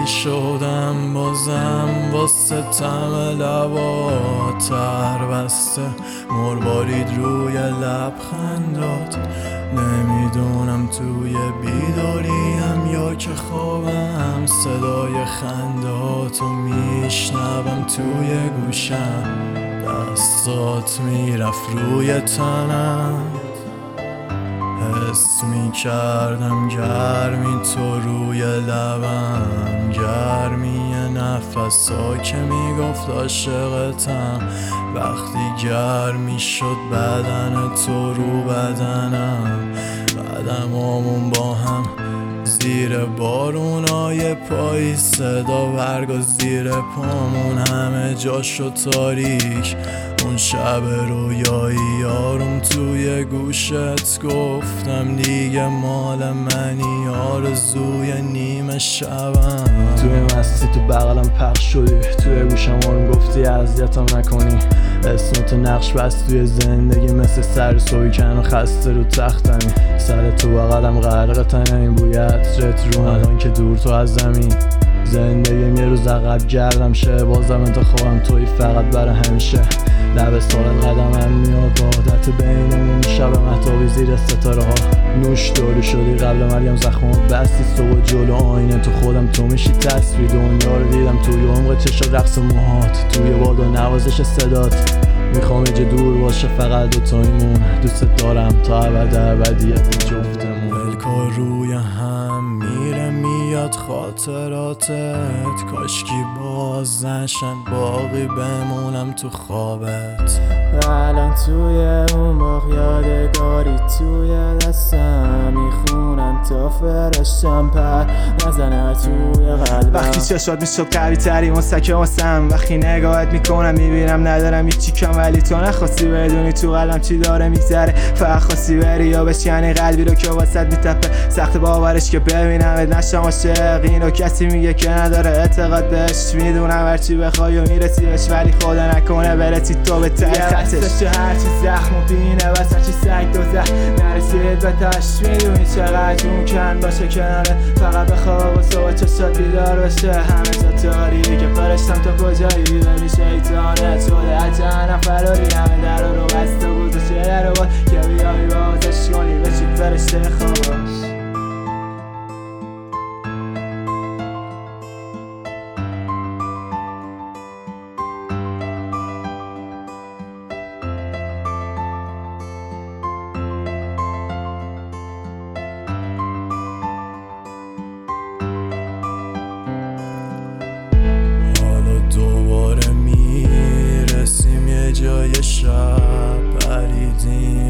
خالی شدم بازم واسه طعم لبات تر بسته مربارید روی لبخندات نمیدونم توی بیداریم یا که خوابم صدای خنداتو میشنوم توی گوشم دستات میرفت روی تنم حس میکردم گرمی تو روی لبم گرمی نفسا که میگفت عاشقتم وقتی گرمی شد بدن تو رو بدنم قدمامون با هم زیر بارونای پایی صدا برگا زیر پامون همه جا شد تاریک اون شب رویایی یارم توی گوشت گفتم دیگه مال منی آرزوی نیمه شبم توی مستی تو بغلم پخش شدی توی گوشم آروم گفتی اذیتم نکنی اسمت نقش بست توی زندگی مثل سر سویکن و خسته رو تختمی سر تو بغلم غرق تنم بوی عطرت رو الان که دور تو از زمین زندگیم یه روز عقب گردم شه بازم انتخابم توی فقط برای همیشه لب سالت قدمم میاد عادت بینمون شب مهتابی زیر ستاره ها نوش داری شدی قبل مریم زخمات بستی صبح جلو آینه تو خودم تو میشی تصویر دنیا رو دیدم توی عمق چشات رقص موهات توی باد و نوازش صدات میخوام یه دور باشه فقط دوتاییمون دوست دارم تا ابد ابدیت جفتمون ولکار روی هم میره میاد خاطراتت کاشکی باز نشن باقی بمونم تو خوابت الان توی اون باغ یادگاری توی دستم میخونم تا فرشتم پر نزنه توی قلبم وقتی چشات میشد قوی تری مستکه واسم وقتی نگاهت میکنم میبینم ندارم هیچی کم ولی تو نخواستی بدونی تو قلبم چی داره میگذره فقط خواستی بری یا بشکنی قلبی رو که واسط میتپه سخت باورش که ببینمت نشم عاشق اینو کسی میگه که نداره اعتقاد بهش میدونم هرچی بخوای و میرسی بهش ولی خدا نکنه برسی تو به ته خطش هرچی زخم و بینه بس هرچی سگ دوزه نرسید به تاش میدونی چقدر ممکن باشه کناره فقط بخواب و صبح چشات بیدار بشه همه جا تاریکه فرشتم تو کجایی ببین شیطانت شده از جهنم فراری همه در رو بسته گذاشته در رو که بیایی بازش کنی بشی فرشته خوابش دوباره میرسیم یه جای شب پریدیم